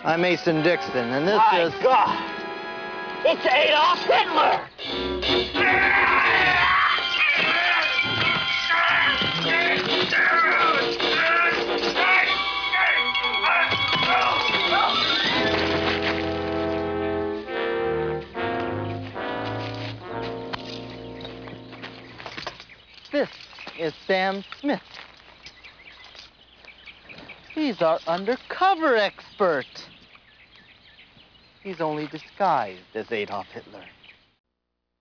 I'm Mason Dixon, and this My is... God! It's Adolf Hitler! This is Sam Smith. He's our undercover expert. He's only disguised as Adolf Hitler.